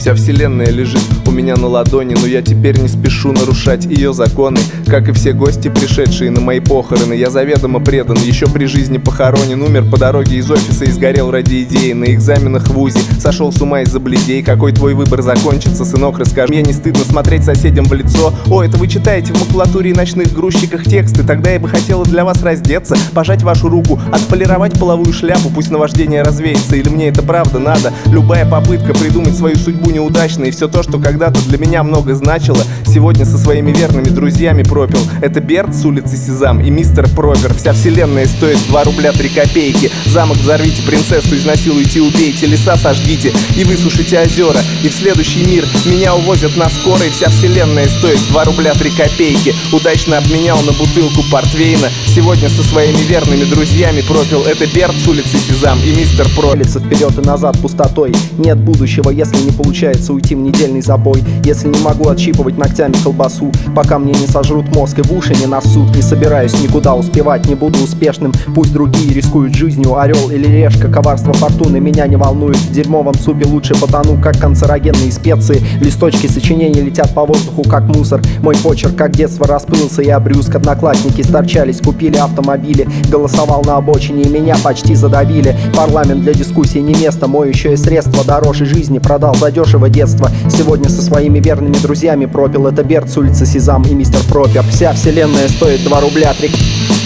Вся вселенная лежит у меня на ладони, но я теперь не спешу нарушать ее законы. Как и все гости, пришедшие на мои похороны, я заведомо предан, еще при жизни похоронен. Умер по дороге из офиса и сгорел ради идеи. На экзаменах в ВУЗе сошел с ума из-за бледей. Какой твой выбор закончится, сынок, расскажи. Мне не стыдно смотреть соседям в лицо. О, это вы читаете в макулатуре и ночных грузчиках тексты. Тогда я бы хотела для вас раздеться, пожать вашу руку, отполировать половую шляпу. Пусть наваждение развеется, или мне это правда надо. Любая попытка придумать свою судьбу неудачна. И все то, что когда-то для меня много значило, сегодня со своими верными друзьями пропил. Это Берт с улицы Сезам и мистер Пропер. Вся вселенная стоит 2 рубля 3 копейки. Замок взорвите, принцессу изнасилуйте, убейте, леса сожгите и высушите озера. И в следующий мир меня увозят на скорой. Вся вселенная стоит 2 рубля 3 копейки. Удачно обменял на бутылку портвейна. Сегодня со своими верными друзьями пропил. Это Берт с улицы Сезам и мистер Пропер. Вперед и назад пустотой. Нет будущего, если не получается уйти в недельный забой. Если не могу отщипывать ногтями колбасу, пока мне не сожрут мозг и в уши не насут. Не собираюсь никуда успевать, не буду успешным. Пусть другие рискуют жизнью, орел или решка. Коварство фортуны меня не волнует. В дерьмовом супе лучше потону, как канцерогенные специи. Листочки сочинений летят по воздуху, как мусор. Мой почерк, как детство, расплылся и обрюзг. Одноклассники сторчались, купили автомобили. Голосовал на обочине и меня почти задавили. Парламент для дискуссий не место, моющее средство дороже жизни продал задешево детство. Сегодня со своими верными друзьями пропил. Это Берт с улицы Сезам и мистер Пропер. Вся вселенная стоит 2 рубля 3